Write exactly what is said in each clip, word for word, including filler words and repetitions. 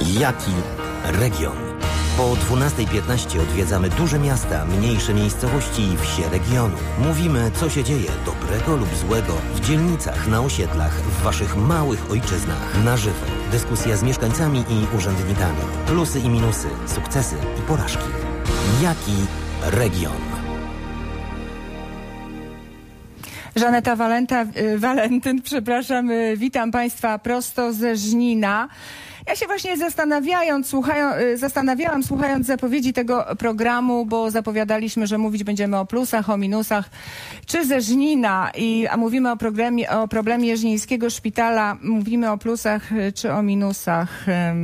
Jaki region? Po dwunastej piętnaście odwiedzamy duże miasta, mniejsze miejscowości i wsie regionu. Mówimy, co się dzieje, dobrego lub złego, w dzielnicach, na osiedlach, w waszych małych ojczyznach. Na żywo. Dyskusja z mieszkańcami i urzędnikami. Plusy i minusy, sukcesy i porażki. Jaki region? Żaneta Walenta, Walentyn, przepraszam, witam Państwa prosto ze Żnina. Ja się właśnie zastanawiając, słuchają, zastanawiałam, słuchając zapowiedzi tego programu, bo zapowiadaliśmy, że mówić będziemy o plusach, o minusach, czy ze Żnina, i, a mówimy o problemie, o problemie Żnińskiego Szpitala, mówimy o plusach, czy o minusach.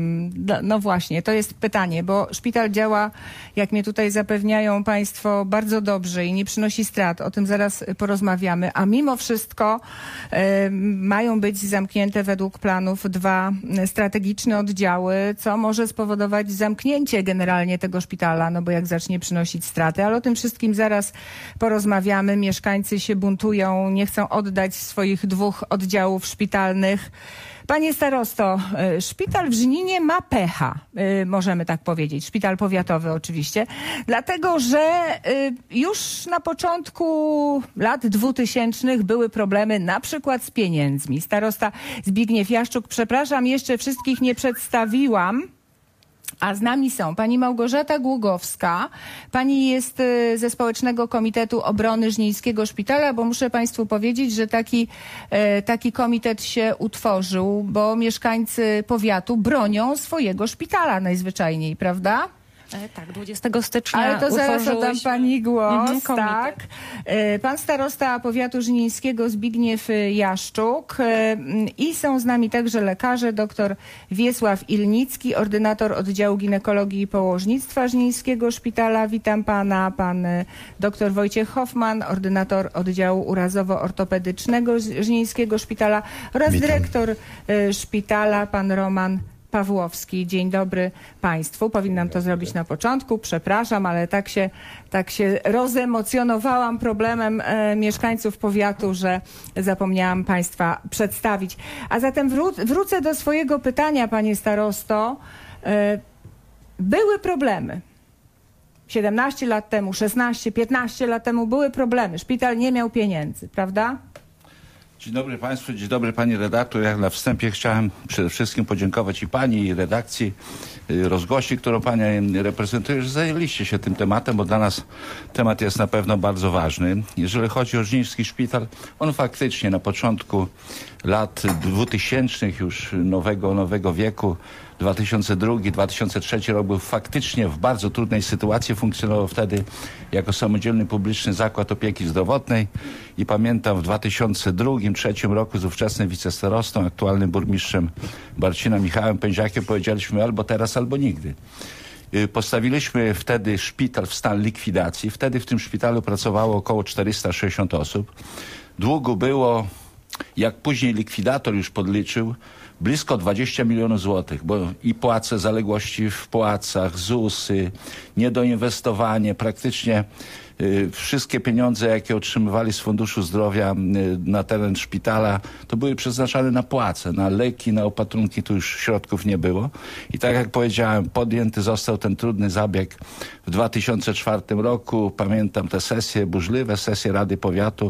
No właśnie, to jest pytanie, bo szpital działa, jak mnie tutaj zapewniają Państwo, bardzo dobrze i nie przynosi strat. O tym zaraz porozmawiamy. A mimo wszystko e, mają być zamknięte według planów dwa strategiczne oddziały, co może spowodować zamknięcie generalnie tego szpitala, no bo jak zacznie przynosić straty. Ale o tym wszystkim zaraz porozmawiamy. Mieszkańcy się buntują, nie chcą oddać swoich dwóch oddziałów szpitalnych. Panie starosto, szpital w Żninie ma pecha, możemy tak powiedzieć, szpital powiatowy oczywiście, dlatego że już na początku lat dwutysięcznych były problemy na przykład z pieniędzmi. Starosta Zbigniew Jaszczuk, przepraszam, jeszcze wszystkich nie przedstawiłam. A z nami są pani Małgorzata Głogowska. Pani jest ze Społecznego Komitetu Obrony Żnińskiego Szpitala, bo muszę Państwu powiedzieć, że taki, taki komitet się utworzył, bo mieszkańcy powiatu bronią swojego szpitala najzwyczajniej, prawda? E, tak, dwudziestego stycznia Ale to zaraz oddam pani głos, mhm, tak. E, pan starosta powiatu żnińskiego Zbigniew Jaszczuk e, i są z nami także lekarze, dr Wiesław Ilnicki, ordynator oddziału ginekologii i położnictwa Żnińskiego Szpitala. Witam pana. Pan dr Wojciech Hoffman, ordynator oddziału urazowo-ortopedycznego Żnińskiego Szpitala oraz Witam. dyrektor e, szpitala, pan Roman Pawłowski. Dzień dobry Państwu. Powinnam to zrobić na początku. Przepraszam, ale tak się, tak się rozemocjonowałam problemem e, mieszkańców powiatu, że zapomniałam Państwa przedstawić. A zatem wró- wrócę do swojego pytania, panie starosto. E, były problemy. siedemnaście lat temu, szesnaście, piętnaście lat temu były problemy. Szpital nie miał pieniędzy, prawda? Dzień dobry Państwu, dzień dobry Pani redaktor. Ja na wstępie chciałem przede wszystkim podziękować i Pani, i redakcji, rozgłosi, którą Pani reprezentuje, że zajęliście się tym tematem, bo dla nas temat jest na pewno bardzo ważny. Jeżeli chodzi o Żniński Szpital, on faktycznie na początku lat dwutysięcznych już nowego, nowego wieku, dwa tysiące drugi, dwa tysiące trzeci rok był faktycznie w bardzo trudnej sytuacji. Funkcjonował wtedy jako samodzielny publiczny zakład opieki zdrowotnej i pamiętam w dwa tysiące drugim, dwa tysiące trzecim roku z ówczesnym wicestarostą, aktualnym burmistrzem Barcina Michałem Pędziakiem powiedzieliśmy albo teraz, albo nigdy. Postawiliśmy wtedy szpital w stan likwidacji. Wtedy w tym szpitalu pracowało około czterysta sześćdziesiąt osób. Długu było, jak później likwidator już podliczył, blisko dwadzieścia milionów złotych, bo i płace, zaległości w płacach, ZUSy, niedoinwestowanie, praktycznie y, wszystkie pieniądze, jakie otrzymywali z Funduszu Zdrowia y, na teren szpitala, to były przeznaczane na płace, na leki, na opatrunki, tu już środków nie było. I tak jak powiedziałem, podjęty został ten trudny zabieg w dwa tysiące czwartym roku. Pamiętam te sesje, burzliwe sesje Rady Powiatu.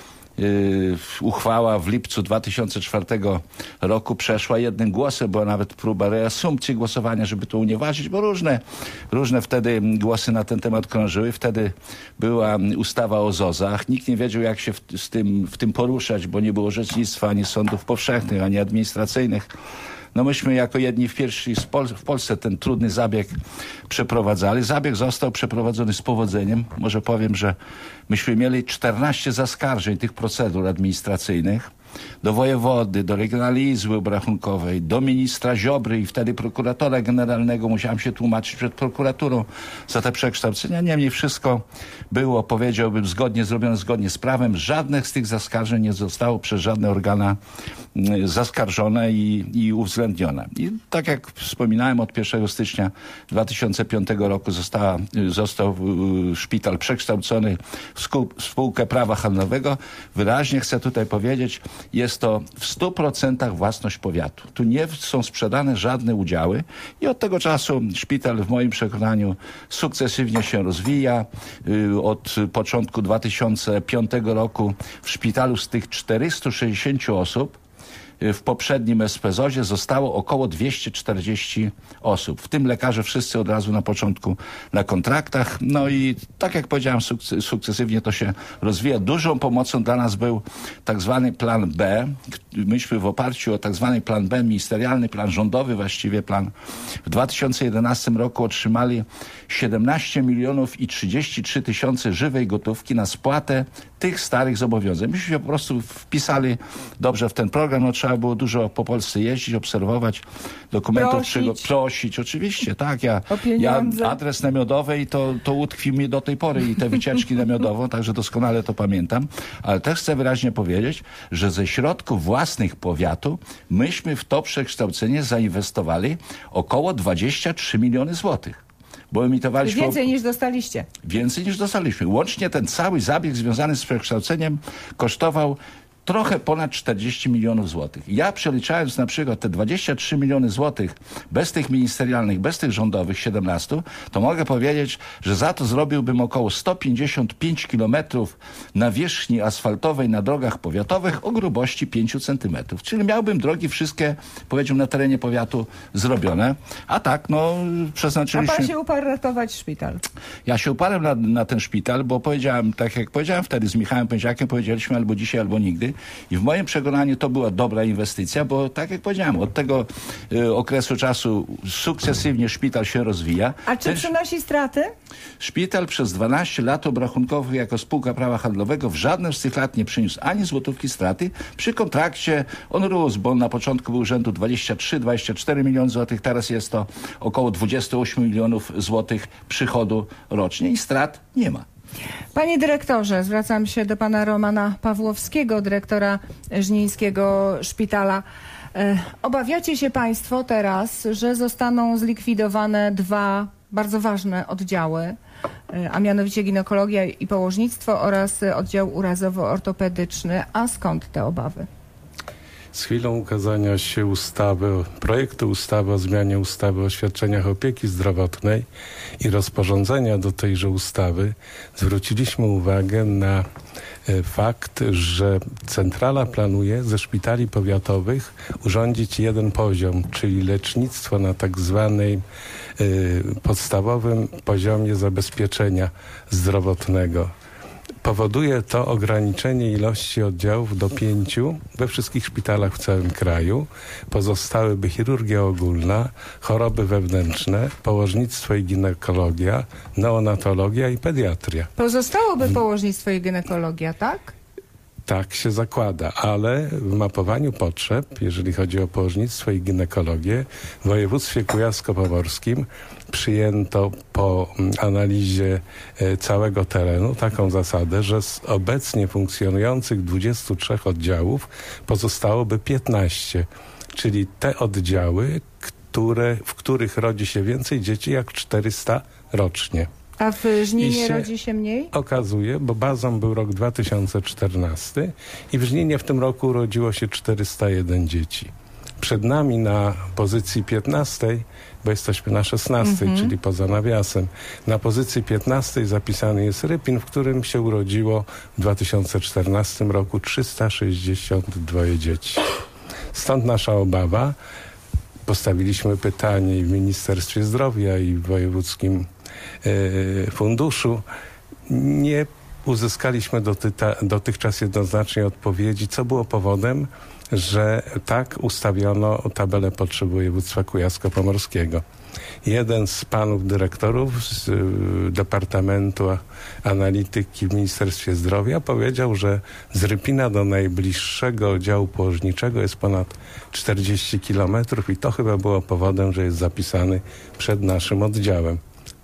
Yy, uchwała w lipcu dwa tysiące czwartego roku przeszła jednym głosem, była nawet próba reasumpcji głosowania, żeby to unieważnić, bo różne, różne wtedy głosy na ten temat krążyły. Wtedy była ustawa o zozach. Nikt nie wiedział, jak się w, z tym, w tym poruszać, bo nie było orzecznictwa ani sądów powszechnych, ani administracyjnych. No myśmy jako jedni w pierwsi w, Pol w Polsce ten trudny zabieg przeprowadzali. Zabieg został przeprowadzony z powodzeniem. Może powiem, że myśmy mieli czternaście zaskarżeń tych procedur administracyjnych do wojewody, do Regionalnej Izby Obrachunkowej, do ministra Ziobry i wtedy prokuratora generalnego. Musiałem się tłumaczyć przed prokuraturą za te przekształcenia. Niemniej wszystko było, powiedziałbym, zgodnie zrobione, zgodnie z prawem. Żadnych z tych zaskarżeń nie zostało przez żadne organa zaskarżone i, i uwzględnione. I tak jak wspominałem, od pierwszego stycznia dwa tysiące piątego roku została, został szpital przekształcony w spółkę prawa handlowego. Wyraźnie chcę tutaj powiedzieć, jest to w stu procentach własność powiatu. Tu nie są sprzedane żadne udziały i od tego czasu szpital w moim przekonaniu sukcesywnie się rozwija. Od początku dwa tysiące piątego roku w szpitalu z tych czterystu sześćdziesięciu osób w poprzednim es pe zozie zostało około dwieście czterdzieści osób. W tym lekarze wszyscy od razu na początku na kontraktach. No i tak jak powiedziałem, sukces, sukcesywnie to się rozwija. Dużą pomocą dla nas był tak zwany plan B. Myśmy w oparciu o tak zwany plan B, ministerialny plan rządowy, właściwie plan, w dwa tysiące jedenastym roku otrzymali siedemnaście milionów i trzydzieści trzy tysiące żywej gotówki na spłatę tych starych zobowiązań. Myśmy się po prostu wpisali dobrze w ten program. No, trzeba było dużo po Polsce jeździć, obserwować dokumentów, prosić, czego, prosić oczywiście, tak. Ja, o ja adres namiotowej to, to utkwi mi do tej pory i te wycieczki namiotową, także doskonale to pamiętam. Ale też chcę wyraźnie powiedzieć, że ze środków własnych powiatu myśmy w to przekształcenie zainwestowali około dwadzieścia trzy miliony złotych. Bo emitowaliśmy... Więcej niż dostaliście. Więcej niż dostaliśmy. Łącznie ten cały zabieg związany z przekształceniem kosztował trochę ponad czterdzieści milionów złotych. Ja przeliczając na przykład te dwadzieścia trzy miliony złotych bez tych ministerialnych, bez tych rządowych siedemnastu, to mogę powiedzieć, że za to zrobiłbym około sto pięćdziesiąt pięć kilometrów nawierzchni asfaltowej na drogach powiatowych o grubości pięć centymetrów. Czyli miałbym drogi wszystkie, powiedziałbym, na terenie powiatu zrobione. A tak, no, przeznaczyliśmy... A pan się uparł ratować szpital. Ja się uparłem na, na ten szpital, bo powiedziałem, tak jak powiedziałem wtedy z Michałem Pędziakiem, powiedzieliśmy albo dzisiaj, albo nigdy. I w moim przekonaniu to była dobra inwestycja, bo tak jak powiedziałem, od tego y, okresu czasu sukcesywnie szpital się rozwija. A czy Ten przynosi straty? Szpital przez dwanaście lat obrachunkowych jako spółka prawa handlowego w żadnym z tych lat nie przyniósł ani złotówki straty. Przy kontrakcie on rósł, bo on na początku był rzędu dwadzieścia trzy dwadzieścia cztery miliony złotych, teraz jest to około dwadzieścia osiem milionów złotych przychodu rocznie i strat nie ma. Panie dyrektorze, zwracam się do pana Romana Pawłowskiego, dyrektora Żnińskiego Szpitala. E, obawiacie się państwo teraz, że zostaną zlikwidowane dwa bardzo ważne oddziały, e, a mianowicie ginekologia i położnictwo oraz oddział urazowo-ortopedyczny. A skąd te obawy? Z chwilą ukazania się ustawy, projektu ustawy o zmianie ustawy o świadczeniach opieki zdrowotnej i rozporządzenia do tejże ustawy zwróciliśmy uwagę na e, fakt, że centrala planuje ze szpitali powiatowych urządzić jeden poziom, czyli lecznictwo na tak zwanej e, podstawowym poziomie zabezpieczenia zdrowotnego. Powoduje to ograniczenie ilości oddziałów do pięciu we wszystkich szpitalach w całym kraju. Pozostałyby chirurgia ogólna, choroby wewnętrzne, położnictwo i ginekologia, neonatologia i pediatria. Pozostałoby położnictwo i ginekologia, tak? Tak się zakłada, ale w mapowaniu potrzeb, jeżeli chodzi o położnictwo i ginekologię, w województwie kujawsko-pomorskim przyjęto po analizie całego terenu taką zasadę, że z obecnie funkcjonujących dwudziestu trzech oddziałów pozostałoby piętnaście, czyli te oddziały, które, w których rodzi się więcej dzieci jak czterysta rocznie. A w Żninie rodzi się mniej? Okazuje, bo bazą był rok dwa tysiące czternasty i w Żninie w tym roku urodziło się czterysta jeden dzieci. Przed nami na pozycji piętnastej, bo jesteśmy na szesnastej, mm-hmm. czyli poza nawiasem, na pozycji piętnastej zapisany jest Rypin, w którym się urodziło w dwa tysiące czternastym roku trzysta sześćdziesiąt dwa dzieci. Stąd nasza obawa. Postawiliśmy pytanie i w Ministerstwie Zdrowia, i w wojewódzkim funduszu. Nie uzyskaliśmy dotyta, dotychczas jednoznacznej odpowiedzi, co było powodem, że tak ustawiono tabelę potrzeb województwa kujawsko-pomorskiego. Jeden z panów dyrektorów z y, Departamentu Analityki w Ministerstwie Zdrowia powiedział, że z Rypina do najbliższego oddziału położniczego jest ponad czterdzieści kilometrów i to chyba było powodem, że jest zapisany przed naszym oddziałem.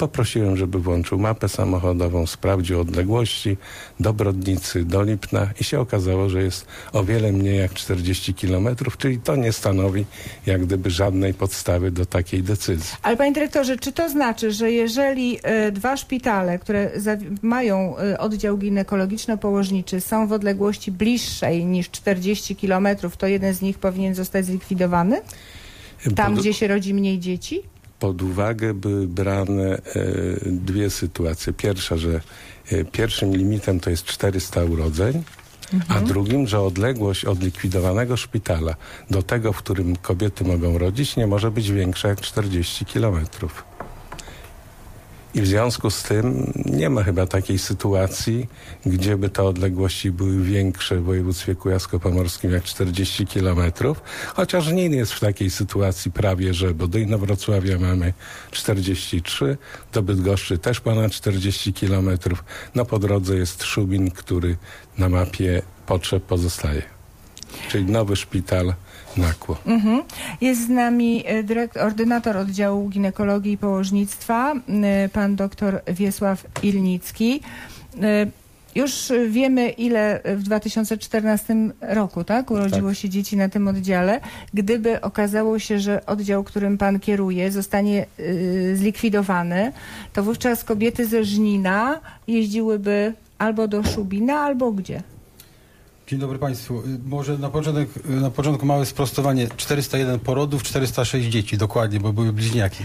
Poprosiłem, żeby włączył mapę samochodową, sprawdził odległości do Brodnicy, do Lipna i się okazało, że jest o wiele mniej jak czterdzieści kilometrów, czyli to nie stanowi jak gdyby żadnej podstawy do takiej decyzji. Ale panie dyrektorze, czy to znaczy, że jeżeli y, dwa szpitale, które zawi- mają y, oddział ginekologiczno-położniczy, są w odległości bliższej niż czterdzieści kilometrów, to jeden z nich powinien zostać zlikwidowany? Tam, Pod, gdzie się rodzi mniej dzieci? pod uwagę były brane e, dwie sytuacje. Pierwsza, że e, pierwszym limitem to jest czterysta urodzeń, mhm. a drugim, że odległość od likwidowanego szpitala do tego, w którym kobiety mogą rodzić, nie może być większa jak czterdzieści kilometrów. I w związku z tym nie ma chyba takiej sytuacji, gdzie by te odległości były większe w województwie kujawsko-pomorskim jak czterdzieści kilometrów, chociaż nie jest w takiej sytuacji prawie, że, bo do Inowrocławia mamy czterdzieści trzy, do Bydgoszczy też ponad czterdzieści kilometrów. No po drodze jest Szubin, który na mapie potrzeb pozostaje. Czyli nowy szpital Nakło. Mhm. Jest z nami e, dyrekt, ordynator oddziału ginekologii i położnictwa, e, pan doktor Wiesław Ilnicki. E, Już wiemy, ile w dwa tysiące czternastym roku, tak, urodziło tak. się dzieci na tym oddziale. Gdyby okazało się, że oddział, którym pan kieruje, zostanie y, zlikwidowany, to wówczas kobiety ze Żnina jeździłyby albo do Szubina, albo gdzie? Dzień dobry Państwu. Może na początek, na początku małe sprostowanie. czterysta jeden porodów, czterysta sześć dzieci, dokładnie, bo były bliźniaki.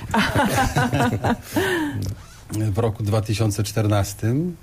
W roku dwa tysiące czternastym.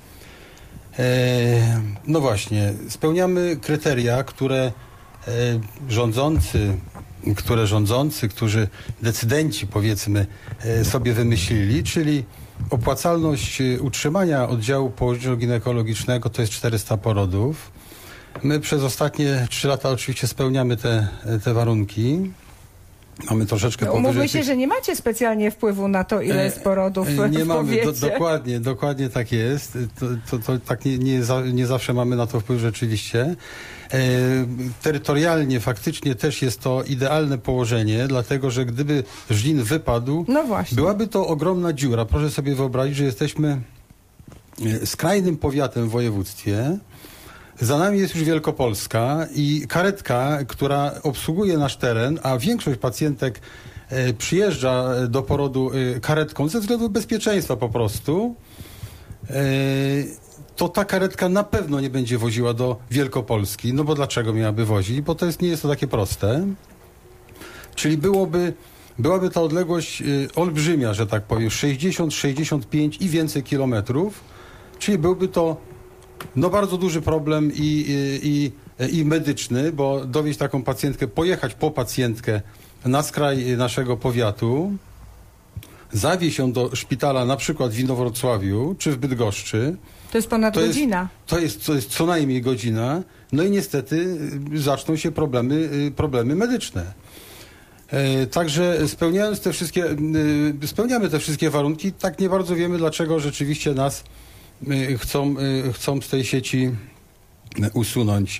E, no właśnie, spełniamy kryteria, które e, rządzący, które rządzący, którzy decydenci, powiedzmy, e, sobie wymyślili, czyli opłacalność utrzymania oddziału położniczo-ginekologicznego to jest czterysta porodów. My przez ostatnie trzy lata oczywiście spełniamy te, te warunki. Mamy troszeczkę No, powyżej... umówmy się, że nie macie specjalnie wpływu na to, ile jest porodów e, Nie w mamy, powiecie. do, dokładnie, dokładnie tak jest. To, to, to tak nie, nie, za, nie zawsze mamy na to wpływ rzeczywiście. E, terytorialnie faktycznie też jest to idealne położenie, dlatego że gdyby Żnin wypadł, No właśnie. byłaby to ogromna dziura. Proszę sobie wyobrazić, że jesteśmy skrajnym powiatem w województwie. Za nami jest już Wielkopolska i karetka, która obsługuje nasz teren, a większość pacjentek e, przyjeżdża do porodu e, karetką ze względu bezpieczeństwa po prostu, e, to ta karetka na pewno nie będzie woziła do Wielkopolski. No bo dlaczego miałaby wozić? Bo to jest, nie jest to takie proste. Czyli byłoby, byłaby ta odległość e, olbrzymia, że tak powiem, sześćdziesiąt, sześćdziesiąt pięć i więcej kilometrów, czyli byłby to no bardzo duży problem i, i, i, i medyczny, bo dowieźć taką pacjentkę, pojechać po pacjentkę na skraj naszego powiatu, zawieźć ją do szpitala na przykład w Inowrocławiu czy w Bydgoszczy. To jest ponad to godzina. Jest, to, jest, to jest co najmniej godzina. No i niestety zaczną się problemy, problemy medyczne. E, także spełniając te wszystkie, e, spełniamy te wszystkie warunki, tak nie bardzo wiemy, dlaczego rzeczywiście nas Chcą, chcą z tej sieci usunąć.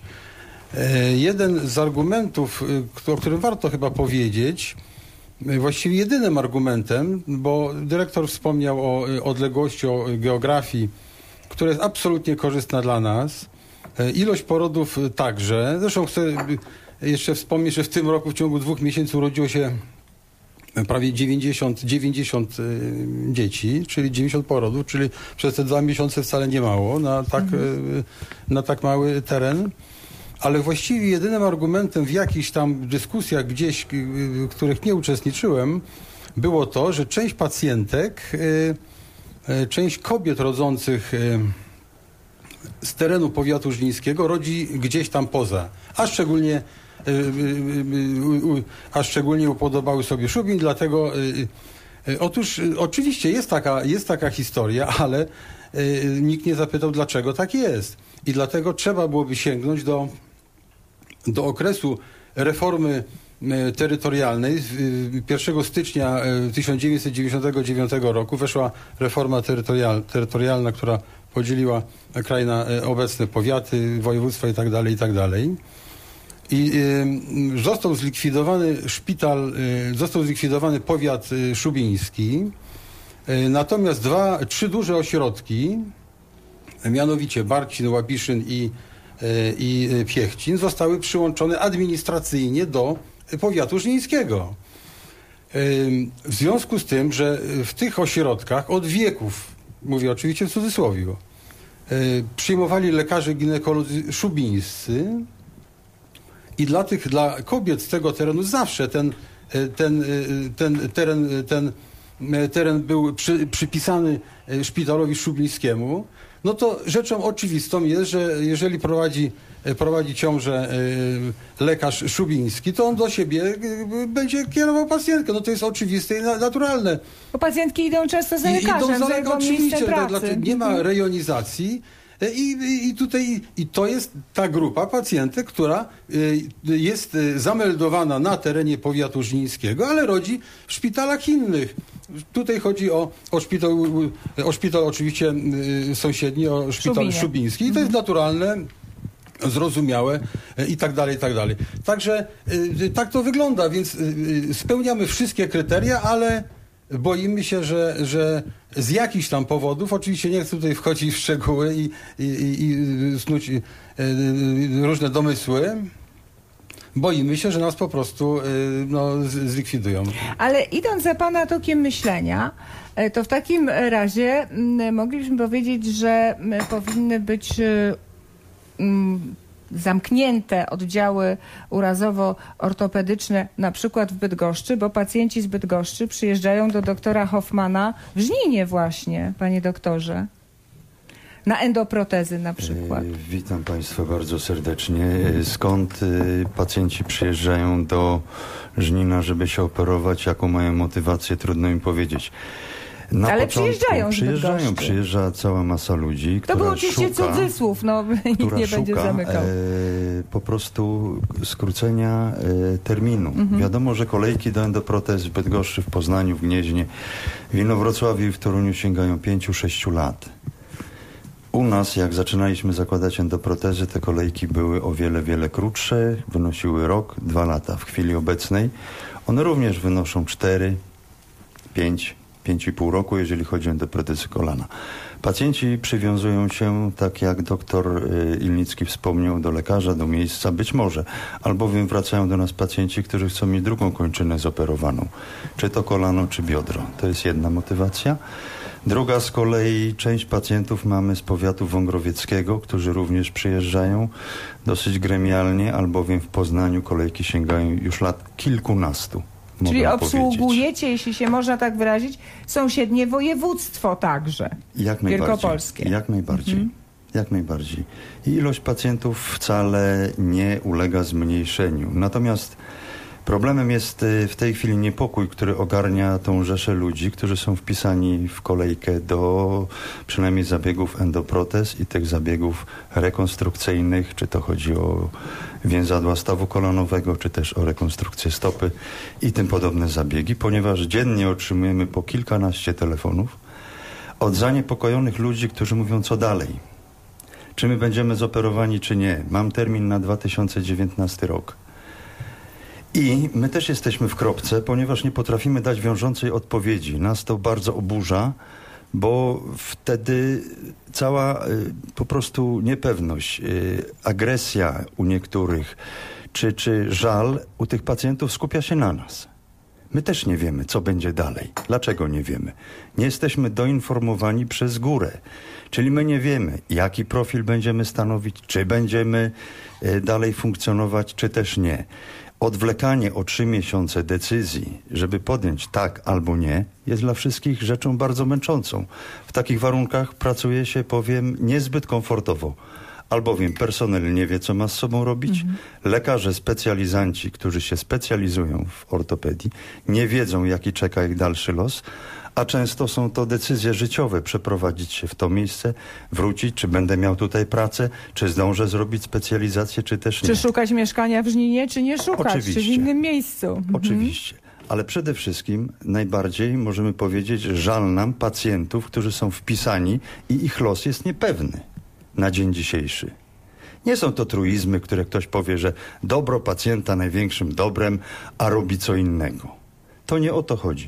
Jeden z argumentów, o którym warto chyba powiedzieć, właściwie jedynym argumentem, bo dyrektor wspomniał o odległości, o geografii, która jest absolutnie korzystna dla nas. Ilość porodów także. Zresztą chcę jeszcze wspomnieć, że w tym roku w ciągu dwóch miesięcy urodziło się prawie dziewięćdziesiąt, dziewięćdziesiąt y, dzieci, czyli dziewięćdziesiąt porodów, czyli przez te dwa miesiące wcale nie mało na tak, mhm. y, na tak mały teren. Ale właściwie jedynym argumentem w jakichś tam dyskusjach gdzieś, y, w których nie uczestniczyłem, było to, że część pacjentek, y, y, część kobiet rodzących y, z terenu powiatu żnińskiego rodzi gdzieś tam poza, a szczególnie a szczególnie upodobały sobie Szubin, dlatego otóż oczywiście jest taka, jest taka historia, ale nikt nie zapytał, dlaczego tak jest. I dlatego trzeba byłoby sięgnąć do, do okresu reformy terytorialnej. pierwszego stycznia tysiąc dziewięćset dziewięćdziesiątego dziewiątego roku weszła reforma terytorial, terytorialna, która podzieliła kraj na obecne powiaty, województwa i tak dalej, i tak dalej. I y, został zlikwidowany szpital, y, został zlikwidowany powiat y, szubiński. Natomiast dwa, trzy duże ośrodki, mianowicie Barcin, Łabiszyn i, i Piechcin, zostały przyłączone administracyjnie do powiatu żnińskiego. W związku z tym, że w tych ośrodkach od wieków, mówię oczywiście w cudzysłowie, przyjmowali lekarze ginekolodzy szubińscy i dla tych, dla kobiet z tego terenu zawsze ten, ten, ten teren, ten teren był przy, przypisany szpitalowi szubińskiemu, no to rzeczą oczywistą jest, że jeżeli prowadzi, prowadzi ciążę lekarz szubiński, to on do siebie będzie kierował pacjentkę. No to jest oczywiste i naturalne. Bo pacjentki idą często za I, lekarzem, idą za za jego oczywiście, miejscem pracy. Dlaczego nie ma rejonizacji. I, i, I tutaj i to jest ta grupa pacjentek, która jest zameldowana na terenie powiatu żnińskiego, ale rodzi w szpitalach innych. Tutaj chodzi o, o, szpital, o szpital oczywiście sąsiedni, o szpital Szubinie. szubiński. I to jest naturalne, zrozumiałe i tak dalej, i tak dalej. Także tak to wygląda, więc spełniamy wszystkie kryteria, ale boimy się, że, że z jakichś tam powodów, oczywiście nie chcę tutaj wchodzić w szczegóły i, i, i, i snuć różne domysły, boimy się, że nas po prostu no, zlikwidują. Ale idąc za pana tokiem myślenia, to w takim razie moglibyśmy powiedzieć, że powinny być zamknięte oddziały urazowo-ortopedyczne na przykład w Bydgoszczy, bo pacjenci z Bydgoszczy przyjeżdżają do doktora Hoffmana w Żninie właśnie, panie doktorze. Na endoprotezy na przykład. Witam państwa bardzo serdecznie. Skąd pacjenci przyjeżdżają do Żnina, żeby się operować? Jaką mają motywację? Trudno im powiedzieć. Na Ale początku, przyjeżdżają z przyjeżdżają, Bydgoszczy. przyjeżdża cała masa ludzi, To która był oczywiście szuka, cudzysłów, no nikt która nie będzie szuka, zamykał. E, po prostu skrócenia e, terminu. Mhm. Wiadomo, że kolejki do endoprotez w Bydgoszczy, w Poznaniu, w Gnieźnie, w Inowrocławiu i w Toruniu sięgają pięć do sześciu lat. U nas, jak zaczynaliśmy zakładać endoprotezy, te kolejki były o wiele, wiele krótsze, wynosiły rok, dwa lata. W chwili obecnej one również wynoszą cztery, pięć, pięć i pół roku, jeżeli chodzi o endoprotezy kolana. Pacjenci przywiązują się, tak jak doktor Ilnicki wspomniał, do lekarza, do miejsca, być może, albowiem wracają do nas pacjenci, którzy chcą mieć drugą kończynę zoperowaną, czy to kolano, czy biodro. To jest jedna motywacja. Druga z kolei, część pacjentów mamy z powiatu wągrowieckiego, którzy również przyjeżdżają dosyć gremialnie, albowiem w Poznaniu kolejki sięgają już lat kilkunastu. Czyli obsługujecie, powiedzieć. jeśli się można tak wyrazić, sąsiednie województwo także. Jak najbardziej. Wielkopolskie. Jak najbardziej. Mhm. Jak najbardziej. I ilość pacjentów wcale nie ulega zmniejszeniu. Natomiast problemem jest w tej chwili niepokój, który ogarnia tą rzeszę ludzi, którzy są wpisani w kolejkę do przynajmniej zabiegów endoprotez i tych zabiegów rekonstrukcyjnych, czy to chodzi o więzadła stawu kolanowego, czy też o rekonstrukcję stopy i tym podobne zabiegi, ponieważ dziennie otrzymujemy po kilkanaście telefonów od zaniepokojonych ludzi, którzy mówią, co dalej. Czy my będziemy zoperowani, czy nie. Mam termin na dwa tysiące dziewiętnasty rok. I my też jesteśmy w kropce, ponieważ nie potrafimy dać wiążącej odpowiedzi. Nas to bardzo oburza, bo wtedy cała y, po prostu niepewność, y, agresja u niektórych, czy, czy żal u tych pacjentów skupia się na nas. My też nie wiemy, co będzie dalej. Dlaczego nie wiemy? Nie jesteśmy doinformowani przez górę. Czyli my nie wiemy, jaki profil będziemy stanowić, czy będziemy y, dalej funkcjonować, czy też nie. Odwlekanie o trzy miesiące decyzji, żeby podjąć tak albo nie, jest dla wszystkich rzeczą bardzo męczącą. W takich warunkach pracuje się, powiem, niezbyt komfortowo. Albowiem personel nie wie, co ma z sobą robić. Mhm. Lekarze, specjalizanci, którzy się specjalizują w ortopedii, nie wiedzą, jaki czeka ich dalszy los, a często są to decyzje życiowe, przeprowadzić się w to miejsce, wrócić, czy będę miał tutaj pracę, czy zdążę zrobić specjalizację, czy też nie. Czy szukać mieszkania w Żninie, czy nie szukać, Oczywiście. czy w innym miejscu. Mhm. Oczywiście. Ale przede wszystkim najbardziej możemy powiedzieć, że żal nam pacjentów, którzy są wpisani i ich los jest niepewny na dzień dzisiejszy. Nie są to truizmy, które ktoś powie, że dobro pacjenta największym dobrem, a robi co innego. To nie o to chodzi.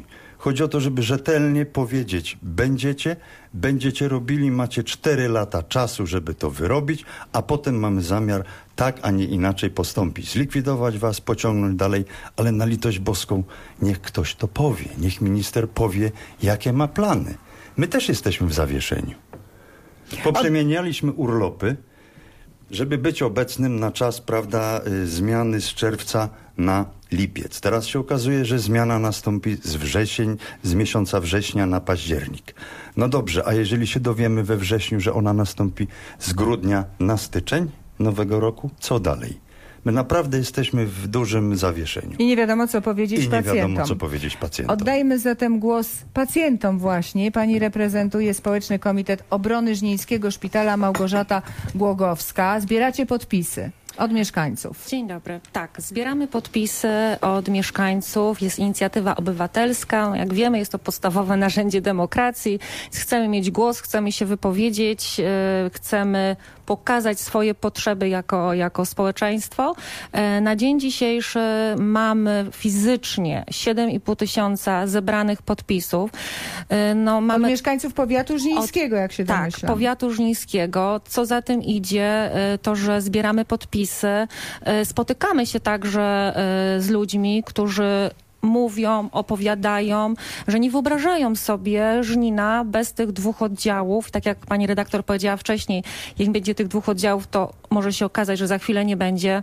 Chodzi o to, żeby rzetelnie powiedzieć, będziecie, będziecie robili, macie cztery lata czasu, żeby to wyrobić, a potem mamy zamiar tak, a nie inaczej postąpić. Zlikwidować was, pociągnąć dalej, ale na litość boską niech ktoś to powie. Niech minister powie, jakie ma plany. My też jesteśmy w zawieszeniu. Poprzemienialiśmy urlopy, żeby być obecnym na czas, prawda, y, zmiany z czerwca na lipiec. Teraz się okazuje, że zmiana nastąpi z wrzesień, z miesiąca września na październik. No dobrze, a jeżeli się dowiemy we wrześniu, że ona nastąpi z grudnia na styczeń nowego roku, co dalej? My naprawdę jesteśmy w dużym zawieszeniu. I nie wiadomo, co powiedzieć I nie pacjentom. wiadomo, co powiedzieć pacjentom. Oddajmy zatem głos pacjentom właśnie. Pani reprezentuje Społeczny Komitet Obrony Żnińskiego Szpitala Małgorzata Głogowska. Zbieracie podpisy od mieszkańców. Dzień dobry. Tak, zbieramy podpisy od mieszkańców. Jest inicjatywa obywatelska. Jak wiemy, jest to podstawowe narzędzie demokracji. Chcemy mieć głos, chcemy się wypowiedzieć, yy, chcemy pokazać swoje potrzeby jako, jako społeczeństwo. Yy, na dzień dzisiejszy mamy fizycznie siedem i pół tysiąca zebranych podpisów. Yy, no, mamy Od mieszkańców powiatu żnińskiego, od, jak się domyślam. Tak, powiatu żnińskiego. Co za tym idzie, yy, to, że zbieramy podpisy. Spotykamy się także z ludźmi, którzy mówią, opowiadają, że nie wyobrażają sobie Żnina bez tych dwóch oddziałów. Tak jak pani redaktor powiedziała wcześniej, jak będzie tych dwóch oddziałów, to może się okazać, że za chwilę nie będzie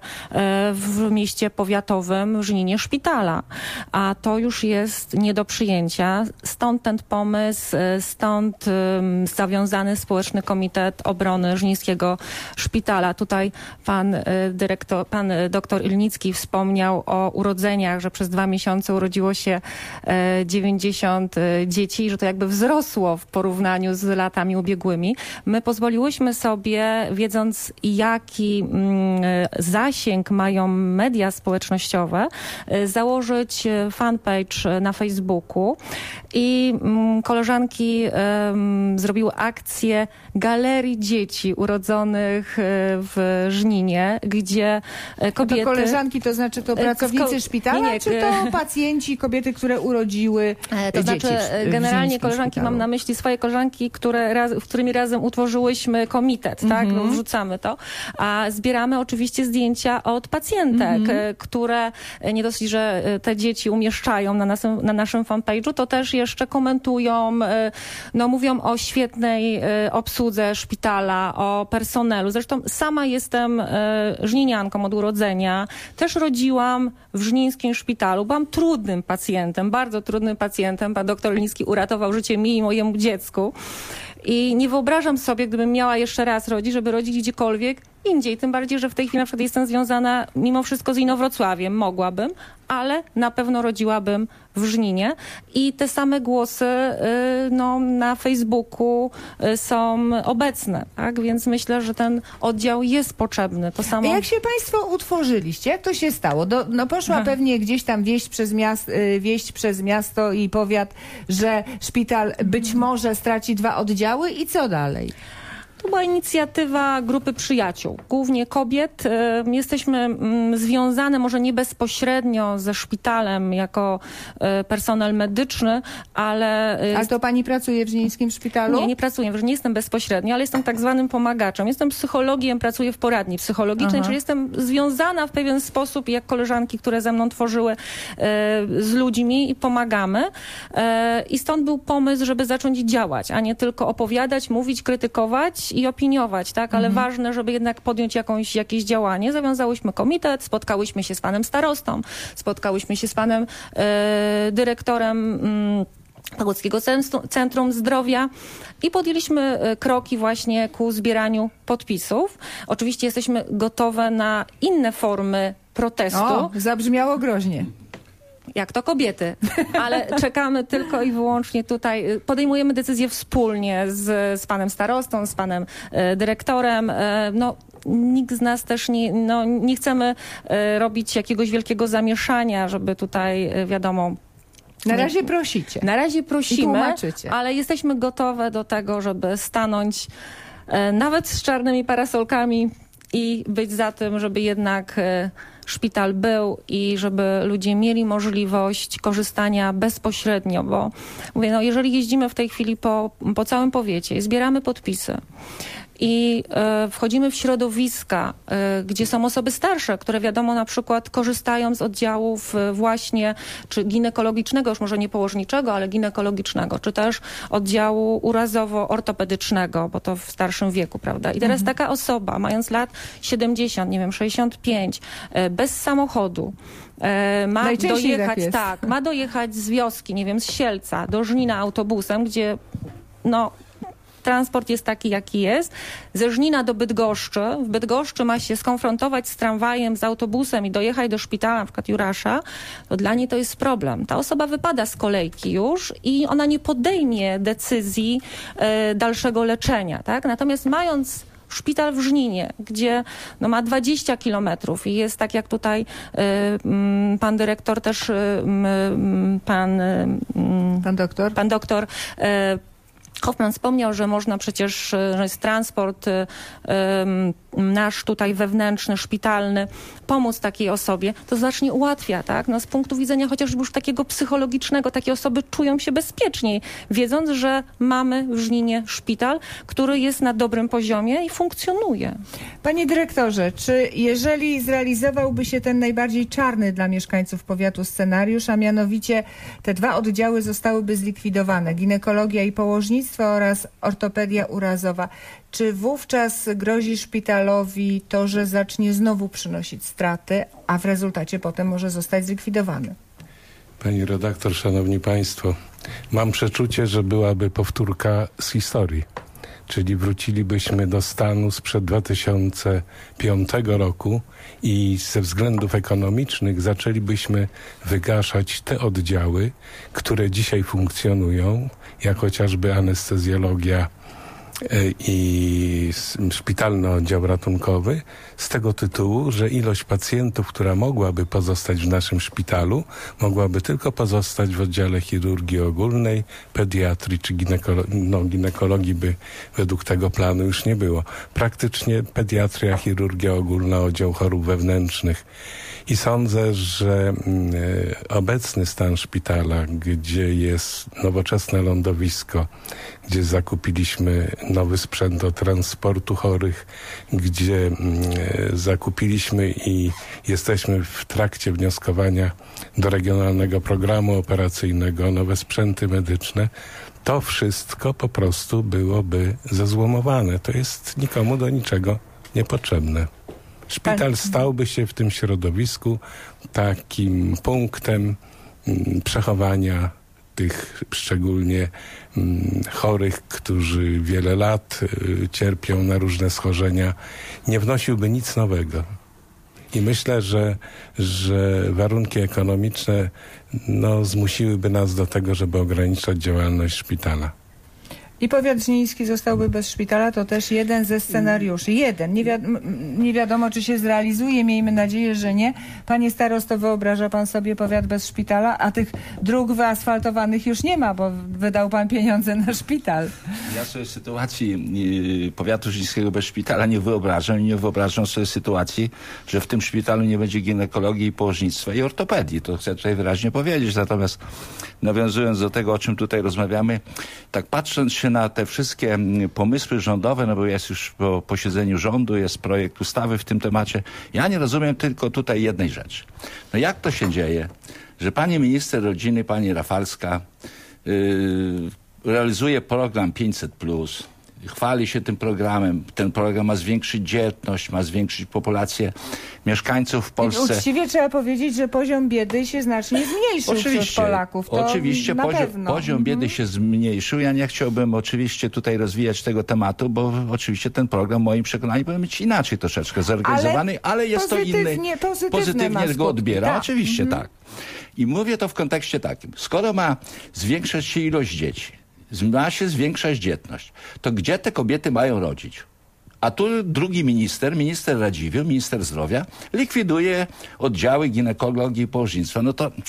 w mieście powiatowym w Żninie szpitala. A to już jest nie do przyjęcia. Stąd ten pomysł, stąd zawiązany Społeczny Komitet Obrony Żnińskiego Szpitala. Tutaj pan dyrektor, pan doktor Ilnicki wspomniał o urodzeniach, że przez dwa miesiące urodziło się dziewięćdziesiąt dzieci, że to jakby wzrosło w porównaniu z latami ubiegłymi. My pozwoliłyśmy sobie, wiedząc jaki zasięg mają media społecznościowe, założyć fanpage na Facebooku i koleżanki zrobiły akcję Galerii Dzieci Urodzonych w Żninie, gdzie kobiety... A to koleżanki, to znaczy to pracownicy szpitala, nie, nie, czy to pacjenci, kobiety, które urodziły to dzieci? znaczy w, w generalnie koleżanki, szpitalu. mam na myśli swoje koleżanki, które raz, z którymi razem utworzyłyśmy komitet, tak? Mm-hmm. No, wrzucamy to. A zbieramy oczywiście zdjęcia od pacjentek, mm-hmm. które nie dosyć, że te dzieci umieszczają na naszym, na naszym fanpage'u, to też jeszcze komentują, no mówią o świetnej obsłudze szpitala, o personelu. Zresztą sama jestem żninianką od urodzenia. Też rodziłam w żnińskim szpitalu. Byłam trudnym pacjentem, bardzo trudnym pacjentem. Pan doktor Liński uratował życie mi i mojemu dziecku. I nie wyobrażam sobie, gdybym miała jeszcze raz rodzić, żeby rodzić gdziekolwiek indziej. Tym bardziej, że w tej chwili na przykład jestem związana mimo wszystko z Inowrocławiem. Mogłabym, ale na pewno rodziłabym w Żninie. I te same głosy y, no, na Facebooku y, są obecne. Tak? Więc myślę, że ten oddział jest potrzebny. To samo... Jak się państwo utworzyliście? Jak to się stało? Do, no poszła Aha. pewnie gdzieś tam wieść przez, miast, y, wieść przez miasto i powiat, że szpital być może straci dwa oddziały i co dalej? To była inicjatywa grupy przyjaciół, głównie kobiet. Jesteśmy związane może nie bezpośrednio ze szpitalem jako personel medyczny, ale... Ale to pani pracuje w żnińskim szpitalu? Nie, nie pracuję, że nie jestem bezpośrednio, ale jestem tak zwanym pomagaczem. Jestem psychologiem, pracuję w poradni psychologicznej, Aha. czyli jestem związana w pewien sposób, jak koleżanki, które ze mną tworzyły, z ludźmi i pomagamy. I stąd był pomysł, żeby zacząć działać, a nie tylko opowiadać, mówić, krytykować i opiniować, tak? Ale mhm. ważne, żeby jednak podjąć jakąś, jakieś działanie. Zawiązałyśmy komitet, spotkałyśmy się z panem starostą, spotkałyśmy się z panem e, dyrektorem mm, Pałuckiego Centrum Zdrowia i podjęliśmy kroki właśnie ku zbieraniu podpisów. Oczywiście jesteśmy gotowe na inne formy protestu. O, zabrzmiało groźnie. Jak to kobiety, ale czekamy tylko i wyłącznie tutaj, podejmujemy decyzje wspólnie z, z panem starostą, z panem e, dyrektorem. E, no, nikt z nas też nie, no, nie chcemy e, robić jakiegoś wielkiego zamieszania, żeby tutaj, e, wiadomo... Na razie prosicie. Na razie prosimy, I ale jesteśmy gotowe do tego, żeby stanąć e, nawet z czarnymi parasolkami i być za tym, żeby jednak... E, szpital był i żeby ludzie mieli możliwość korzystania bezpośrednio, bo mówię, no jeżeli jeździmy w tej chwili po, po całym powiecie i zbieramy podpisy i e, wchodzimy w środowiska, e, gdzie są osoby starsze, które wiadomo na przykład korzystają z oddziałów e, właśnie czy ginekologicznego, już może nie położniczego, ale ginekologicznego, czy też oddziału urazowo-ortopedycznego, bo to w starszym wieku, prawda? I teraz mhm. taka osoba, mając lat siedemdziesiąt, nie wiem, sześćdziesiąt pięć, e, bez samochodu, e, ma Najczęściej dojechać, tak jest. tak, ma dojechać z wioski, nie wiem, z Sielca do Żnina autobusem, gdzie no transport jest taki, jaki jest. Ze Żnina do Bydgoszczy. W Bydgoszczy ma się skonfrontować z tramwajem, z autobusem i dojechać do szpitala, na przykład Jurasza, to dla niej to jest problem. Ta osoba wypada z kolejki już i ona nie podejmie decyzji e, dalszego leczenia, tak? Natomiast mając szpital w Żninie, gdzie no, ma dwadzieścia kilometrów i jest tak jak tutaj y, y, pan dyrektor też, y, y, pan, y, Pan doktor? pan doktor y, Hoffman wspomniał, że można przecież, że jest transport y, y, nasz tutaj wewnętrzny, szpitalny, pomóc takiej osobie, to znacznie ułatwia, tak? No, z punktu widzenia chociażby już takiego psychologicznego, takie osoby czują się bezpieczniej, wiedząc, że mamy w Żninie szpital, który jest na dobrym poziomie i funkcjonuje. Panie dyrektorze, czy jeżeli zrealizowałby się ten najbardziej czarny dla mieszkańców powiatu scenariusz, a mianowicie te dwa oddziały zostałyby zlikwidowane, ginekologia i położnictwo oraz ortopedia urazowa, czy wówczas grozi szpitalowi to, że zacznie znowu przynosić straty, a w rezultacie potem może zostać zlikwidowany? Pani redaktor, szanowni państwo, mam przeczucie, że byłaby powtórka z historii. Czyli wrócilibyśmy do stanu sprzed dwa tysiące piątego roku i ze względów ekonomicznych zaczęlibyśmy wygaszać te oddziały, które dzisiaj funkcjonują, jak chociażby anestezjologia i szpitalny oddział ratunkowy, z tego tytułu, że ilość pacjentów, która mogłaby pozostać w naszym szpitalu, mogłaby tylko pozostać w oddziale chirurgii ogólnej, pediatrii czy ginekolo- no, ginekologii by według tego planu już nie było. Praktycznie pediatria, chirurgia ogólna, oddział chorób wewnętrznych. I sądzę, że y, obecny stan szpitala, gdzie jest nowoczesne lądowisko, gdzie zakupiliśmy nowy sprzęt do transportu chorych, gdzie y, zakupiliśmy i jesteśmy w trakcie wnioskowania do regionalnego programu operacyjnego, nowe sprzęty medyczne, to wszystko po prostu byłoby zezłomowane. To jest nikomu do niczego niepotrzebne. Szpital stałby się w tym środowisku takim punktem m, przechowania tych szczególnie m, chorych, którzy wiele lat y, cierpią na różne schorzenia. Nie wnosiłby nic nowego. I myślę, że, że warunki ekonomiczne no, zmusiłyby nas do tego, żeby ograniczać działalność szpitala. I powiat żniński zostałby bez szpitala, to też jeden ze scenariuszy. Jeden. Nie, wiad- nie wiadomo, czy się zrealizuje. Miejmy nadzieję, że nie. Panie starosto, wyobraża pan sobie powiat bez szpitala? A tych dróg wyasfaltowanych już nie ma, bo wydał pan pieniądze na szpital. Ja sobie sytuacji y, powiatu żnińskiego bez szpitala nie wyobrażam i nie wyobrażam sobie sytuacji, że w tym szpitalu nie będzie ginekologii i położnictwa i ortopedii. To chcę tutaj wyraźnie powiedzieć. Natomiast nawiązując do tego, o czym tutaj rozmawiamy, tak patrząc się na te wszystkie pomysły rządowe, no bo jest już po posiedzeniu rządu, jest projekt ustawy w tym temacie. Ja nie rozumiem tylko tutaj jednej rzeczy. No jak to się dzieje, że pani minister rodziny, pani Rafalska yy, realizuje program pięćset plus, chwali się tym programem. Ten program ma zwiększyć dzietność, ma zwiększyć populację mieszkańców w Polsce. I uczciwie trzeba powiedzieć, że poziom biedy się znacznie zmniejszył oczywiście, wśród Polaków. To oczywiście na poziom, pewno. poziom biedy Mhm. się zmniejszył. Ja nie chciałbym oczywiście tutaj rozwijać tego tematu, bo oczywiście ten program w moim przekonaniu powinien być inaczej troszeczkę zorganizowany, ale, ale jest to inny. Pozytywnie, pozytywne Pozytywnie ma go skutki. odbiera. Tak. Oczywiście Mhm. tak. I mówię to w kontekście takim. Skoro ma zwiększać się ilość dzieci, ma się zwiększać dzietność, to gdzie te kobiety mają rodzić? A tu drugi minister, minister Radziwiłł, minister zdrowia, likwiduje oddziały ginekologii i położnictwa. No to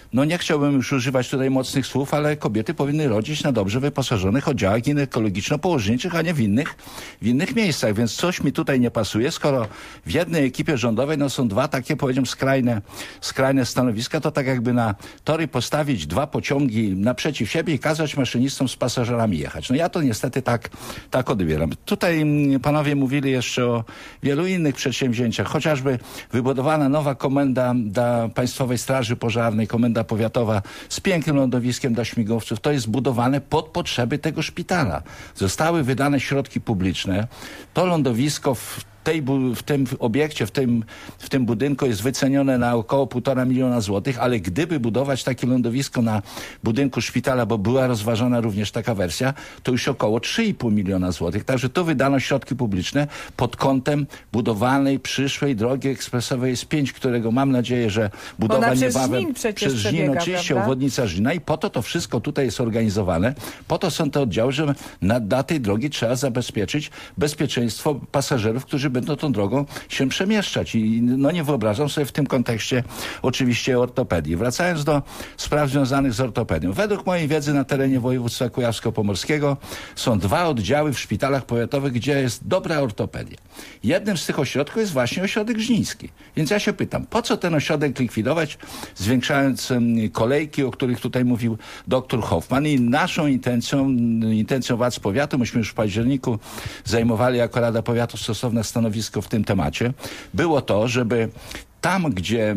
no nie chciałbym już używać tutaj mocnych słów, ale kobiety powinny rodzić na dobrze wyposażonych oddziałach ginekologiczno-położniczych, a nie w innych, w innych miejscach. Więc coś mi tutaj nie pasuje, skoro w jednej ekipie rządowej no są dwa takie, powiedziałem, skrajne, skrajne stanowiska, to tak jakby na tory postawić dwa pociągi naprzeciw siebie i kazać maszynistom z pasażerami jechać. No ja to niestety tak, tak odbieram. Tutaj panowie mówili jeszcze o wielu innych przedsięwzięciach, chociażby wybudowana nowa komenda dla Państwowej Straży Pożarnej, komenda powiatowa z pięknym lądowiskiem dla śmigłowców. To jest budowane pod potrzeby tego szpitala. Zostały wydane środki publiczne. To lądowisko w Tej, w tym obiekcie, w tym, w tym budynku jest wycenione na około półtora miliona złotych, ale gdyby budować takie lądowisko na budynku szpitala, bo była rozważana również taka wersja, to już około trzy i pół miliona złotych. Także tu wydano środki publiczne pod kątem budowanej przyszłej drogi ekspresowej S pięć, którego mam nadzieję, że budowa niebawem przez Żnin, oczywiście, prawda? Obwodnica Żnina i po to to wszystko tutaj jest organizowane. Po to są te oddziały, że na, na tej drogi trzeba zabezpieczyć bezpieczeństwo pasażerów, którzy będą tą drogą się przemieszczać. I no nie wyobrażam sobie w tym kontekście oczywiście ortopedii. Wracając do spraw związanych z ortopedią. Według mojej wiedzy na terenie województwa kujawsko-pomorskiego są dwa oddziały w szpitalach powiatowych, gdzie jest dobra ortopedia. Jednym z tych ośrodków jest właśnie ośrodek żniński. Więc ja się pytam, po co ten ośrodek likwidować, zwiększając kolejki, o których tutaj mówił doktor Hoffman. I naszą intencją, intencją władz powiatu, myśmy już w październiku zajmowali jako Rada Powiatu stosowne stanowisko w tym temacie, było to, żeby tam, gdzie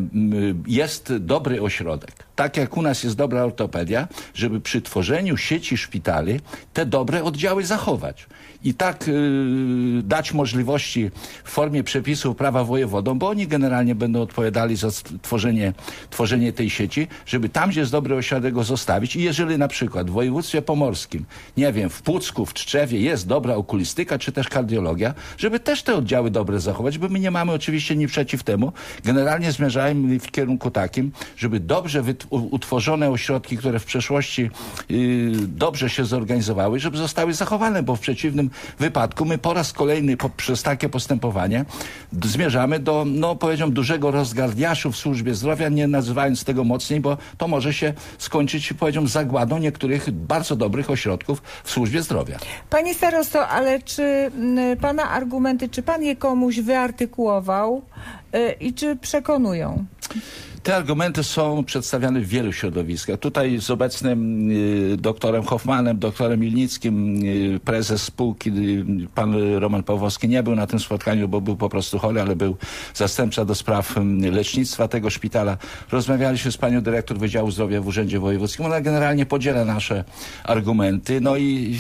jest dobry ośrodek, tak jak u nas jest dobra ortopedia, żeby przy tworzeniu sieci szpitali te dobre oddziały zachować. I tak yy, dać możliwości w formie przepisów prawa wojewodom, bo oni generalnie będą odpowiadali za tworzenie, tworzenie tej sieci, żeby tam, gdzie jest dobry ośrodek, go zostawić. I jeżeli na przykład w województwie pomorskim, nie wiem, w Pucku, w Tczewie jest dobra okulistyka, czy też kardiologia, żeby też te oddziały dobre zachować, bo my nie mamy oczywiście nic przeciw temu. Generalnie zmierzajmy w kierunku takim, żeby dobrze utworzone ośrodki, które w przeszłości yy, dobrze się zorganizowały, żeby zostały zachowane, bo w przeciwnym wypadku my po raz kolejny poprzez takie postępowanie zmierzamy do, no powiedziałbym, dużego rozgardiaszu w służbie zdrowia, nie nazywając tego mocniej, bo to może się skończyć, powiedziałbym, zagładą niektórych bardzo dobrych ośrodków w służbie zdrowia. Panie starosto, ale czy m, pana argumenty, czy pan je komuś wyartykułował y, i czy przekonują? Te argumenty są przedstawiane w wielu środowiskach. Tutaj z obecnym y, doktorem Hoffmanem, doktorem Milnickim, y, prezes spółki, y, pan Roman Pawłowski nie był na tym spotkaniu, bo był po prostu chory, ale był zastępca do spraw y, lecznictwa tego szpitala. Rozmawialiśmy z panią dyrektor Wydziału Zdrowia w Urzędzie Wojewódzkim. Ona generalnie podziela nasze argumenty. No i...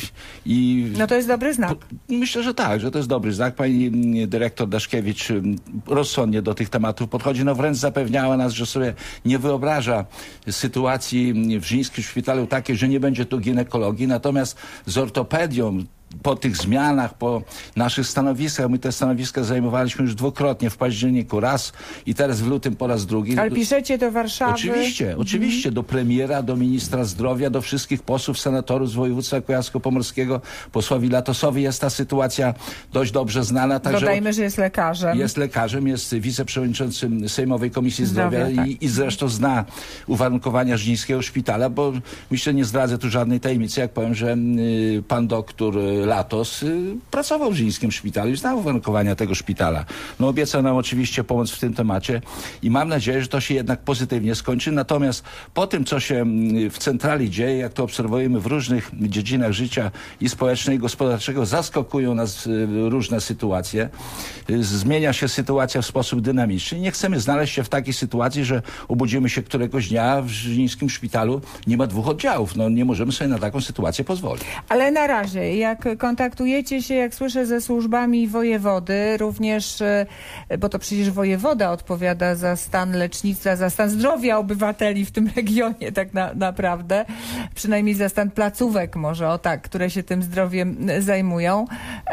i no to jest dobry znak. Po, myślę, że tak, że to jest dobry znak. Pani dyrektor Daszkiewicz y, rozsądnie do tych tematów podchodzi. No wręcz zapewniała nas, że sobie nie wyobraża sytuacji w żnińskim szpitalu takiej, że nie będzie tu ginekologii, natomiast z ortopedią po tych zmianach, po naszych stanowiskach, my te stanowiska zajmowaliśmy już dwukrotnie, w październiku raz i teraz w lutym po raz drugi. Ale piszecie do Warszawy? Oczywiście, mhm. oczywiście, do premiera, do ministra zdrowia, do wszystkich posłów, senatorów z województwa kujawsko-pomorskiego, posłowi Latosowi jest ta sytuacja dość dobrze znana. Także dodajmy, że jest lekarzem. Jest lekarzem, jest wiceprzewodniczącym Sejmowej Komisji Zdrowia, Zdrowia i, tak. i zresztą zna uwarunkowania żnińskiego szpitala, bo myślę, nie zdradzę tu żadnej tajemnicy, jak powiem, że y, pan doktor Latos y, pracował w żnińskim szpitalu i znał uwarunkowania tego szpitala. No obiecał nam oczywiście pomoc w tym temacie i mam nadzieję, że to się jednak pozytywnie skończy. Natomiast po tym, co się w centrali dzieje, jak to obserwujemy w różnych dziedzinach życia i społecznego, i gospodarczego, zaskakują nas y, różne sytuacje. Y, zmienia się sytuacja w sposób dynamiczny. Nie chcemy znaleźć się w takiej sytuacji, że obudzimy się któregoś dnia w żnińskim szpitalu, nie ma dwóch oddziałów. No nie możemy sobie na taką sytuację pozwolić. Ale na razie, jak kontaktujecie się, jak słyszę, ze służbami wojewody, również, bo to przecież wojewoda odpowiada za stan lecznictwa, za stan zdrowia obywateli w tym regionie tak na, naprawdę, przynajmniej za stan placówek może, o tak, które się tym zdrowiem zajmują,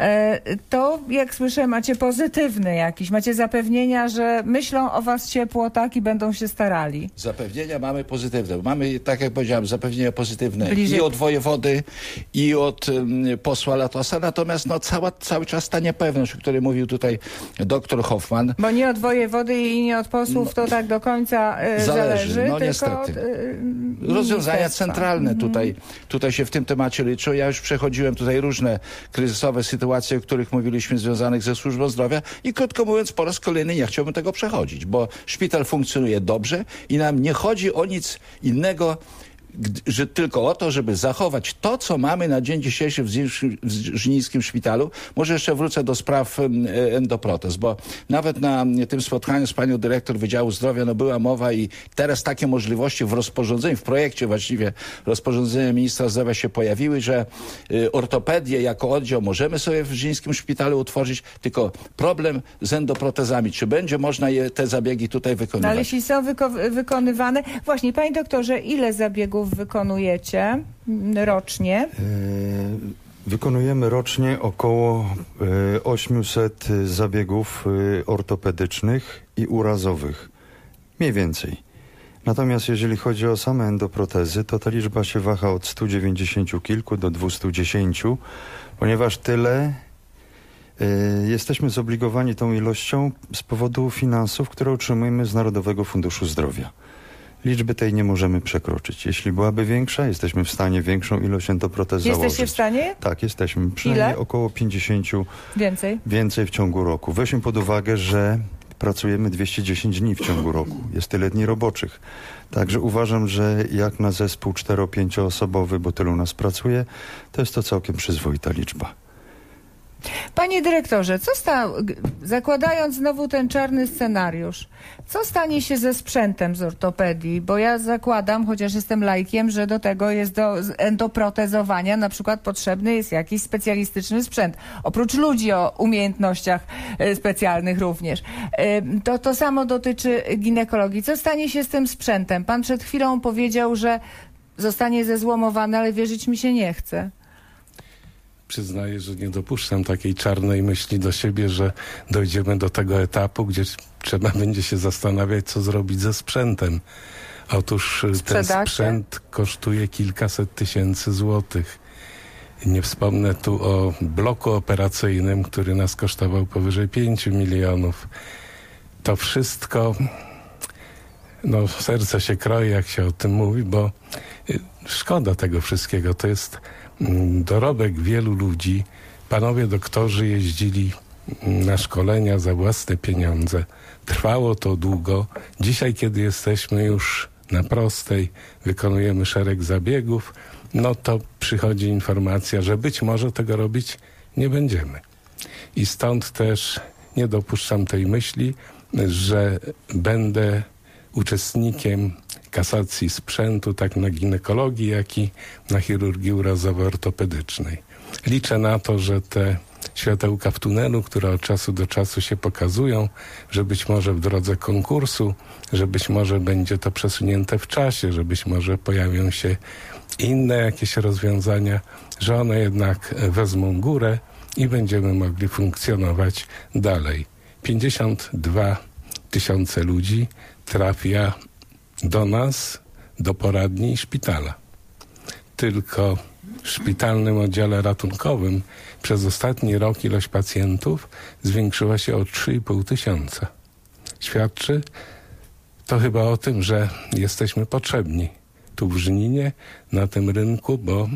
to jak słyszę, macie pozytywny jakiś, macie zapewnienia, że myślą o was ciepło, tak, i będą się starali. Zapewnienia mamy pozytywne. Mamy, tak jak powiedziałem, zapewnienia pozytywne Bliżej. i od wojewody, i od um, posła posła Latosa, natomiast no, cała, cały czas ta niepewność, o której mówił tutaj doktor Hoffman. Bo nie od wojewody i nie od posłów no, to tak do końca y, zależy, zależy, no tylko niestety. od y, Rozwiązania centralne mhm. tutaj, tutaj się w tym temacie liczą. Ja już przechodziłem tutaj różne kryzysowe sytuacje, o których mówiliśmy, związanych ze służbą zdrowia i krótko mówiąc, po raz kolejny nie chciałbym tego przechodzić, bo szpital funkcjonuje dobrze i nam nie chodzi o nic innego, że tylko o to, żeby zachować to, co mamy na dzień dzisiejszy w Żnińskim Szpitalu. Może jeszcze wrócę do spraw endoprotez, bo nawet na tym spotkaniu z panią dyrektor Wydziału Zdrowia no była mowa i teraz takie możliwości w rozporządzeniu, w projekcie właściwie rozporządzenia ministra zdrowia się pojawiły, że ortopedię jako oddział możemy sobie w Żnińskim Szpitalu utworzyć, tylko problem z endoprotezami. Czy będzie można je, te zabiegi tutaj wykonywać? No, ale jeśli są wyko- wykonywane... Właśnie, panie doktorze, ile zabiegów wykonujecie rocznie? Wykonujemy rocznie około osiemset zabiegów ortopedycznych i urazowych. Mniej więcej. Natomiast jeżeli chodzi o same endoprotezy, to ta liczba się waha od stu dziewięćdziesięciu kilku do dwustu dziesięciu, ponieważ tyle jesteśmy zobligowani tą ilością z powodu finansów, które otrzymujemy z Narodowego Funduszu Zdrowia. Liczby tej nie możemy przekroczyć. Jeśli byłaby większa, jesteśmy w stanie większą ilość endoprotez założyć. Jesteście w stanie? Tak, jesteśmy. Przynajmniej Ile? około pięćdziesięciu Więcej? Więcej w ciągu roku. Weźmy pod uwagę, że pracujemy dwieście dziesięć dni w ciągu roku. Jest tyle dni roboczych. Także uważam, że jak na zespół cztero-pięcioosobowy, bo tylu nas pracuje, to jest to całkiem przyzwoita liczba. Panie dyrektorze, co sta... zakładając znowu ten czarny scenariusz, co stanie się ze sprzętem z ortopedii? Bo ja zakładam, chociaż jestem laikiem, że do tego jest do endoprotezowania na przykład potrzebny jest jakiś specjalistyczny sprzęt. Oprócz ludzi o umiejętnościach specjalnych również. To, to samo dotyczy ginekologii. Co stanie się z tym sprzętem? Pan przed chwilą powiedział, że zostanie zezłomowany, ale wierzyć mi się nie chce. Przyznaję, że nie dopuszczam takiej czarnej myśli do siebie, że dojdziemy do tego etapu, gdzie trzeba będzie się zastanawiać, co zrobić ze sprzętem. Otóż Sprzedacie? ten sprzęt kosztuje kilkaset tysięcy złotych. Nie wspomnę tu o bloku operacyjnym, który nas kosztował powyżej pięciu milionów. To wszystko, no serce się kroi, jak się o tym mówi, bo szkoda tego wszystkiego. To jest dorobek wielu ludzi. Panowie doktorzy jeździli na szkolenia za własne pieniądze. Trwało to długo. Dzisiaj, kiedy jesteśmy już na prostej, wykonujemy szereg zabiegów, no to przychodzi informacja, że być może tego robić nie będziemy. I stąd też nie dopuszczam tej myśli, że będę uczestnikiem kasacji sprzętu tak na ginekologii, jak i na chirurgii urazowo-ortopedycznej. Liczę na to, że te światełka w tunelu, które od czasu do czasu się pokazują, że być może w drodze konkursu, że być może będzie to przesunięte w czasie, że być może pojawią się inne jakieś rozwiązania, że one jednak wezmą górę i będziemy mogli funkcjonować dalej. pięćdziesiąt dwa tysiące ludzi trafia do nas, do poradni i szpitala. Tylko w szpitalnym oddziale ratunkowym przez ostatni rok ilość pacjentów zwiększyła się o trzy i pół tysiąca. Świadczy to chyba o tym, że jesteśmy potrzebni tu w Żninie, na tym rynku, bo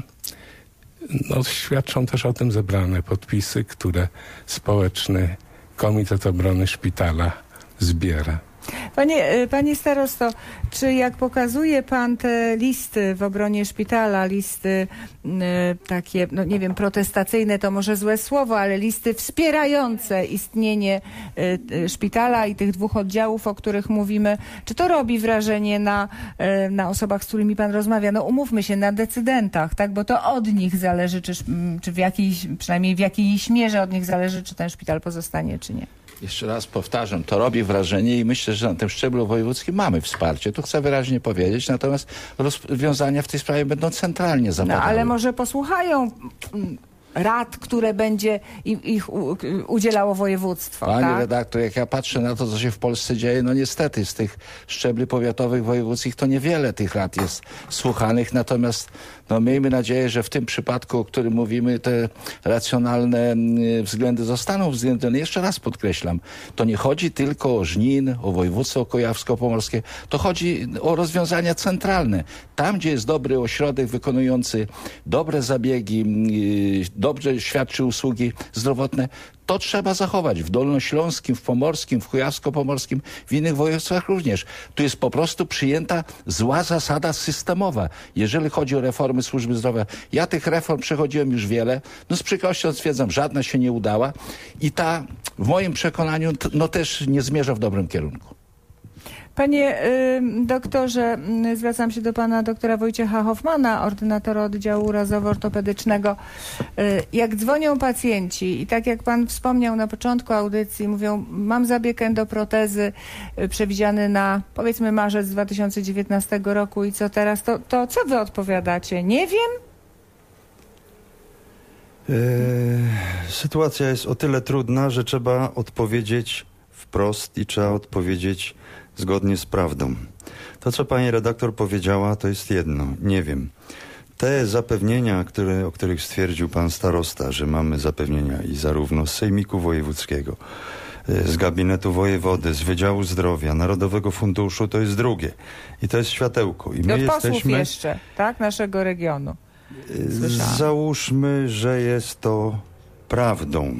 no, świadczą też o tym zebrane podpisy, które Społeczny Komitet Obrony Szpitala zbiera. Panie, panie starosto, czy jak pokazuje pan te listy w obronie szpitala, listy y, takie, no nie wiem, protestacyjne to może złe słowo, ale listy wspierające istnienie y, y, szpitala i tych dwóch oddziałów, o których mówimy, czy to robi wrażenie na, y, na osobach, z którymi pan rozmawia? No umówmy się, na decydentach, tak? Bo to od nich zależy, czy, czy w jakiejś, przynajmniej w jakiejś mierze od nich zależy, czy ten szpital pozostanie, czy nie. Jeszcze raz powtarzam, to robi wrażenie i myślę, że na tym szczeblu wojewódzkim mamy wsparcie. Tu chcę wyraźnie powiedzieć, natomiast rozwiązania w tej sprawie będą centralnie zapadały. No ale może posłuchają rad, które będzie ich udzielało województwo. Panie tak? redaktor, jak ja patrzę na to, co się w Polsce dzieje, no niestety z tych szczebli powiatowych, wojewódzkich to niewiele tych rad jest słuchanych, natomiast no miejmy nadzieję, że w tym przypadku, o którym mówimy, te racjonalne względy zostaną uwzględnione. Jeszcze raz podkreślam, to nie chodzi tylko o Żnin, o województwo kujawsko-pomorskie, to chodzi o rozwiązania centralne. Tam, gdzie jest dobry ośrodek wykonujący dobre zabiegi, dobrze świadczy usługi zdrowotne, to trzeba zachować w Dolnośląskim, w Pomorskim, w Kujawsko-Pomorskim, w innych województwach również. Tu jest po prostu przyjęta zła zasada systemowa, jeżeli chodzi o reformy służby zdrowia. Ja tych reform przechodziłem już wiele, no z przykrością stwierdzam, żadna się nie udała i ta w moim przekonaniu no też nie zmierza w dobrym kierunku. Panie y, doktorze, y, zwracam się do pana doktora Wojciecha Hoffmana, ordynatora oddziału urazowo-ortopedycznego. Y, jak dzwonią pacjenci i tak jak pan wspomniał na początku audycji, mówią, mam zabieg endoprotezy y, przewidziany na powiedzmy marzec dwa tysiące dziewiętnastego roku i co teraz, to, to co wy odpowiadacie? Nie wiem? Yy, sytuacja jest o tyle trudna, że trzeba odpowiedzieć wprost i trzeba odpowiedzieć zgodnie z prawdą. To, co pani redaktor powiedziała, to jest jedno. Nie wiem. Te zapewnienia, które, o których stwierdził pan starosta, że mamy zapewnienia i zarówno z Sejmiku Wojewódzkiego, z gabinetu wojewody, z Wydziału Zdrowia, Narodowego Funduszu, to jest drugie. I to jest światełko. I my od jesteśmy posłów jeszcze, tak? Naszego regionu. Słyszałam. Załóżmy, że jest to prawdą,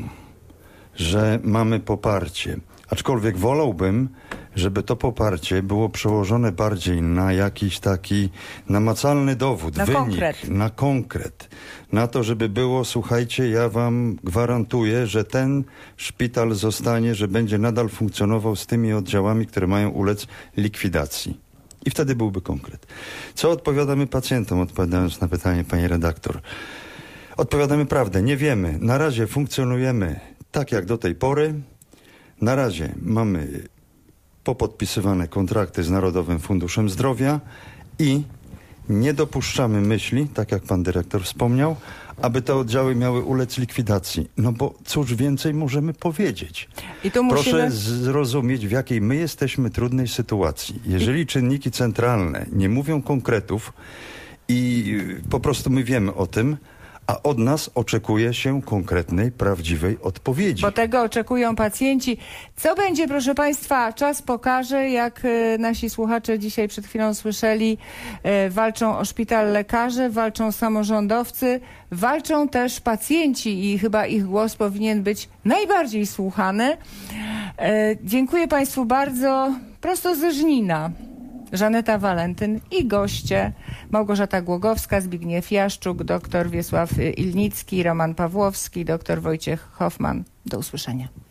że mamy poparcie. Aczkolwiek wolałbym, żeby to poparcie było przełożone bardziej na jakiś taki namacalny dowód, na wynik, konkret. na konkret. Na to, żeby było, słuchajcie, ja wam gwarantuję, że ten szpital zostanie, że będzie nadal funkcjonował z tymi oddziałami, które mają ulec likwidacji. I wtedy byłby konkret. Co odpowiadamy pacjentom, odpowiadając na pytanie pani redaktor? Odpowiadamy prawdę. Nie wiemy. Na razie funkcjonujemy tak jak do tej pory. Na razie mamy popodpisywane kontrakty z Narodowym Funduszem Zdrowia i nie dopuszczamy myśli, tak jak pan dyrektor wspomniał, aby te oddziały miały ulec likwidacji. No bo cóż więcej możemy powiedzieć? I tu musimy... Proszę zrozumieć, w jakiej my jesteśmy trudnej sytuacji. Jeżeli czynniki centralne nie mówią konkretów i po prostu my wiemy o tym, a od nas oczekuje się konkretnej, prawdziwej odpowiedzi. Bo tego oczekują pacjenci. Co będzie, proszę państwa, czas pokaże, jak y, nasi słuchacze dzisiaj przed chwilą słyszeli, y, walczą o szpital lekarze, walczą samorządowcy, walczą też pacjenci i chyba ich głos powinien być najbardziej słuchany. Y, dziękuję państwu bardzo. Prosto ze Żnina. Żaneta Walentyn i goście Małgorzata Głogowska, Zbigniew Jaszczuk, dr Wiesław Ilnicki, Roman Pawłowski, dr Wojciech Hoffman. Do usłyszenia.